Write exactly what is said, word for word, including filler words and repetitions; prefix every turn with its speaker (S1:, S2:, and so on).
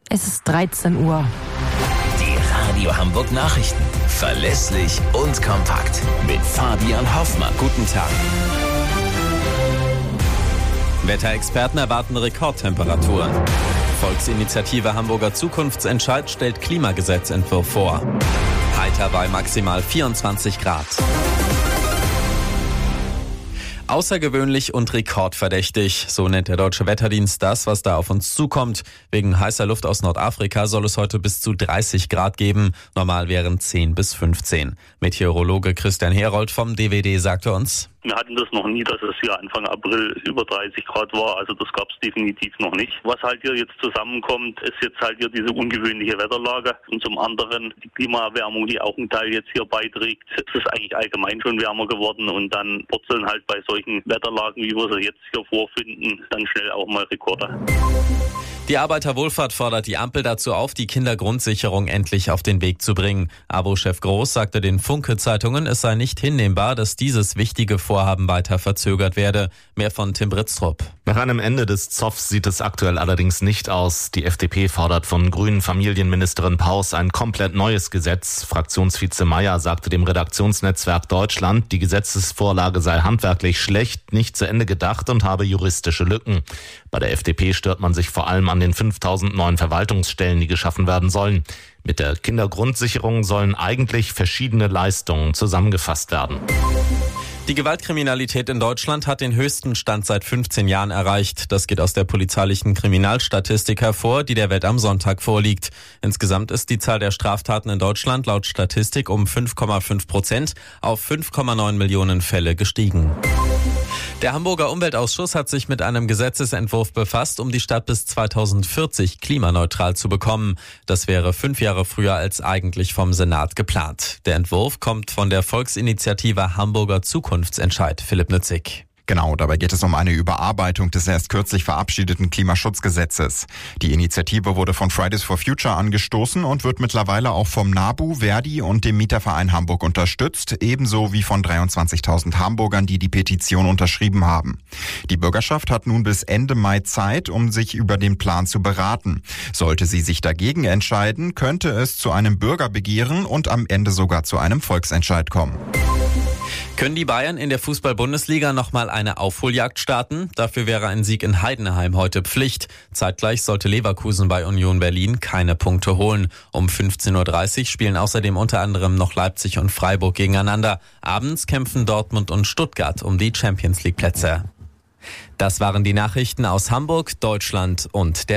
S1: Es ist dreizehn Uhr.
S2: Die Radio Hamburg Nachrichten. Verlässlich und kompakt. Mit Fabian Hoffmann.
S3: Guten Tag. Wetterexperten erwarten Rekordtemperaturen. Volksinitiative Hamburger Zukunftsentscheid stellt Klimagesetzentwurf vor. Heiter bei maximal vierundzwanzig Grad. Außergewöhnlich und rekordverdächtig, so nennt der Deutsche Wetterdienst das, was da auf uns zukommt. Wegen heißer Luft aus Nordafrika soll es heute bis zu dreißig Grad geben. Normal wären zehn bis fünfzehn. Meteorologe Christian Herold vom D W D sagte uns:
S4: Wir hatten das noch nie, dass es hier Anfang April über dreißig Grad war. Also das gab es definitiv noch nicht. Was halt hier jetzt zusammenkommt, ist jetzt halt hier diese ungewöhnliche Wetterlage. Und zum anderen die Klimaerwärmung, die auch ein Teil jetzt hier beiträgt. Es ist eigentlich allgemein schon wärmer geworden. Und dann purzeln halt bei solchen Wetterlagen, wie wir sie jetzt hier vorfinden, dann schnell auch mal Rekorde.
S3: Die Arbeiterwohlfahrt fordert die Ampel dazu auf, die Kindergrundsicherung endlich auf den Weg zu bringen. A W O-Chef Groß sagte den Funke-Zeitungen, es sei nicht hinnehmbar, dass dieses wichtige Vorhaben weiter verzögert werde. Mehr von Tim Britztrup.
S5: Nach einem Ende des Zoffs sieht es aktuell allerdings nicht aus. Die F D P fordert von grünen Familienministerin Paus ein komplett neues Gesetz. Fraktionsvize Mayer sagte dem Redaktionsnetzwerk Deutschland, die Gesetzesvorlage sei handwerklich schlecht, nicht zu Ende gedacht und habe juristische Lücken. Bei der F D P stört man sich vor allem an den fünftausend neuen Verwaltungsstellen, die geschaffen werden sollen. Mit der Kindergrundsicherung sollen eigentlich verschiedene Leistungen zusammengefasst werden.
S3: Die Gewaltkriminalität in Deutschland hat den höchsten Stand seit fünfzehn Jahren erreicht. Das geht aus der polizeilichen Kriminalstatistik hervor, die der Welt am Sonntag vorliegt. Insgesamt ist die Zahl der Straftaten in Deutschland laut Statistik um fünf Komma fünf Prozent auf fünf Komma neun Millionen Fälle gestiegen. Der Hamburger Umweltausschuss hat sich mit einem Gesetzesentwurf befasst, um die Stadt bis zweitausendvierzig klimaneutral zu bekommen. Das wäre fünf Jahre früher als eigentlich vom Senat geplant. Der Entwurf kommt von der Volksinitiative Hamburger Zukunftsentscheid. Philipp Nützig.
S6: Genau, dabei geht es um eine Überarbeitung des erst kürzlich verabschiedeten Klimaschutzgesetzes. Die Initiative wurde von Fridays for Future angestoßen und wird mittlerweile auch vom NABU, Verdi und dem Mieterverein Hamburg unterstützt, ebenso wie von dreiundzwanzigtausend Hamburgern, die die Petition unterschrieben haben. Die Bürgerschaft hat nun bis Ende Mai Zeit, um sich über den Plan zu beraten. Sollte sie sich dagegen entscheiden, könnte es zu einem Bürgerbegehren und am Ende sogar zu einem Volksentscheid kommen.
S3: Können die Bayern in der Fußball-Bundesliga nochmal eine Aufholjagd starten? Dafür wäre ein Sieg in Heidenheim heute Pflicht. Zeitgleich sollte Leverkusen bei Union Berlin keine Punkte holen. Um fünfzehn Uhr dreißig spielen außerdem unter anderem noch Leipzig und Freiburg gegeneinander. Abends kämpfen Dortmund und Stuttgart um die Champions-League-Plätze. Das waren die Nachrichten aus Hamburg, Deutschland und der